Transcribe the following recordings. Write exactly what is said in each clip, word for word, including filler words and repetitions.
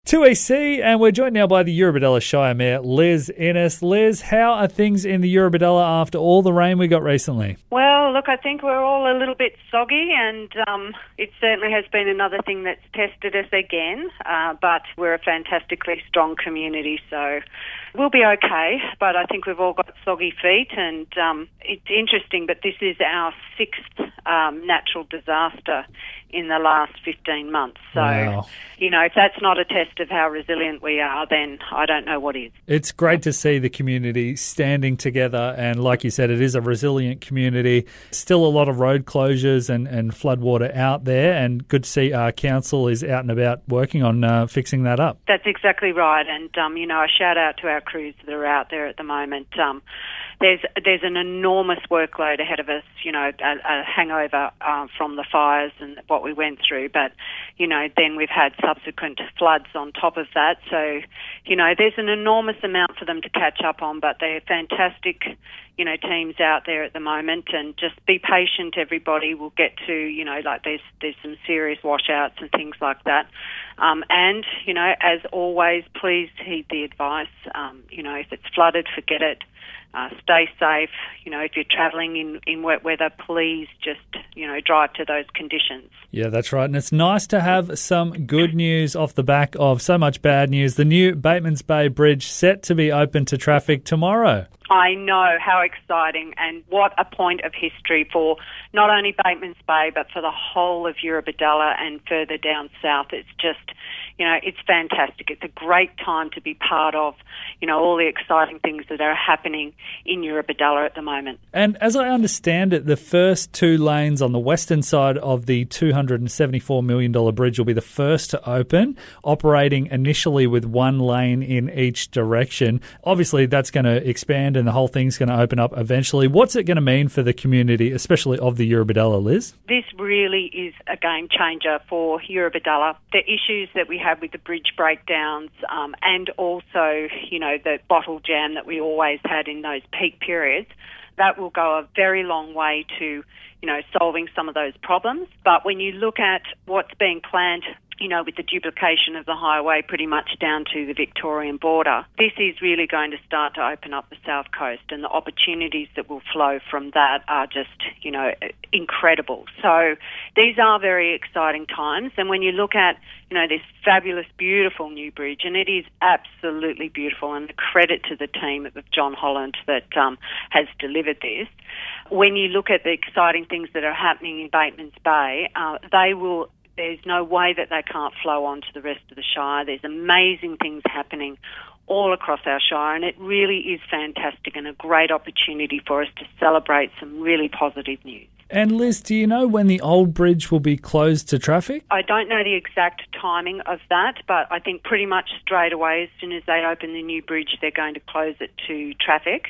two E C, and we're joined now by the Eurobodalla Shire Mayor, Liz Innes. Liz, how are things in the Eurobodalla after all the rain we got recently? Well, look, I think we're all a little bit soggy, and um, it certainly has been another thing that's tested us again, uh, but we're a fantastically strong community, so we'll be okay, but I think we've all got soggy feet, and um, it's interesting, but this is our sixth um, natural disaster in the last fifteen months. So, wow. you know, if that's not a test of how resilient we are, then I don't know what is. It's great to see the community standing together, and like you said, it is a resilient community. Still a lot of road closures and, and floodwater out there, and good to see our council is out and about working on uh, fixing that up. That's exactly right, and, um, you know, a shout out to our crews that are out there at the moment. Um, there's there's an enormous workload ahead of us, you know, a, a hangover uh, from the fires and what we went through, but, you know, then we've had subsequent floods on top of that, so, you know, there's an enormous amount for them to catch up on, but they're fantastic, you know, teams out there at the moment, and just be patient, everybody. Will get to, you know, like there's there's some serious washouts and things like that. Um, and, you know, as always, please heed the advice. Um, you know, if it's flooded, forget it. Uh, stay safe. You know, if you're travelling in, in wet weather, please just, you know, drive to those conditions. Yeah, that's right. And it's nice to have some good news off the back of so much bad news. The new Batemans Bay Bridge set to be open to traffic tomorrow. I know, how exciting, and what a point of history for not only Batemans Bay but for the whole of Eurobodalla and further down south. It's just, you know, it's fantastic. It's a great time to be part of, you know, all the exciting things that are happening in Eurobodalla at the moment. And as I understand it, the first two lanes on the western side of the two hundred seventy-four million dollars bridge will be the first to open, operating initially with one lane in each direction. Obviously, that's going to expand and the whole thing's going to open up eventually. What's it going to mean for the community, especially of the Eurobodalla, Liz? This really is a game changer for Eurobodalla. The issues that we have with the bridge breakdowns um, and also, you know, the bottle jam that we always had in those peak periods, that will go a very long way to, you know, solving some of those problems. But when you look at what's being planned, you know, with the duplication of the highway pretty much down to the Victorian border, this is really going to start to open up the South Coast, and the opportunities that will flow from that are just, you know, incredible. So these are very exciting times, and when you look at, you know, this fabulous, beautiful new bridge, and it is absolutely beautiful, and the credit to the team of John Holland that um, has delivered this. When you look at the exciting things that are happening in Batemans Bay, uh, they will There's no way that they can't flow on to the rest of the Shire. There's amazing things happening all across our Shire, and it really is fantastic and a great opportunity for us to celebrate some really positive news. And Liz, do you know when the old bridge will be closed to traffic? I don't know the exact timing of that, but I think pretty much straight away, as soon as they open the new bridge, they're going to close it to traffic.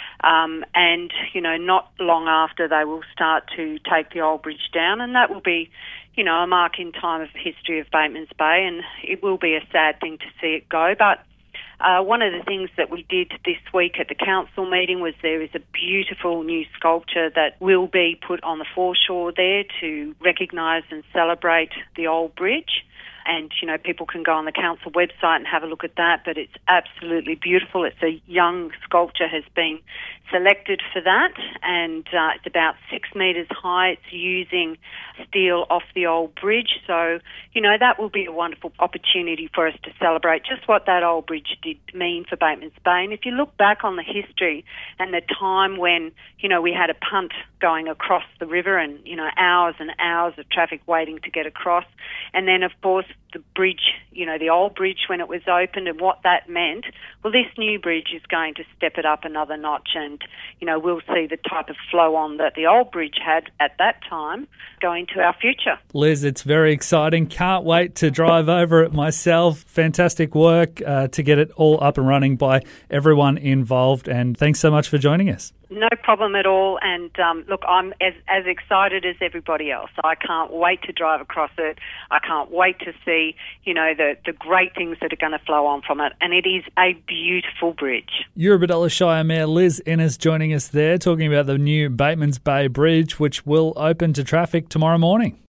Um, and, you know, not long after, they will start to take the old bridge down, and that will be, you know, a mark in time of the history of Batemans Bay, and it will be a sad thing to see it go. But uh, one of the things that we did this week at the council meeting was there is a beautiful new sculpture that will be put on the foreshore there to recognise and celebrate the old bridge. And, you know, people can go on the council website and have a look at that, but it's absolutely beautiful. It's a young sculpture has been selected for that, and uh, it's about six metres high. It's using steel off the old bridge. So, you know, that will be a wonderful opportunity for us to celebrate just what that old bridge did mean for Batemans Bay. And if you look back on the history and the time when, you know, we had a punt going across the river and, you know, hours and hours of traffic waiting to get across, and then, of course, the bridge, you know, the old bridge when it was opened and what that meant, well, this new bridge is going to step it up another notch, and, you know, we'll see the type of flow on that the old bridge had at that time going to our future. Liz, it's very exciting. Can't wait to drive over it myself. Fantastic work uh, to get it all up and running by everyone involved, and thanks so much for joining us. No problem at all, and um, look, I'm as, as excited as everybody else. I can't wait to drive across it. I can't wait to see, you know, the, the great things that are going to flow on from it, and it is a beautiful bridge. Eurobodalla Shire Mayor Liz Innes joining us there, talking about the new Batemans Bay Bridge, which will open to traffic tomorrow morning.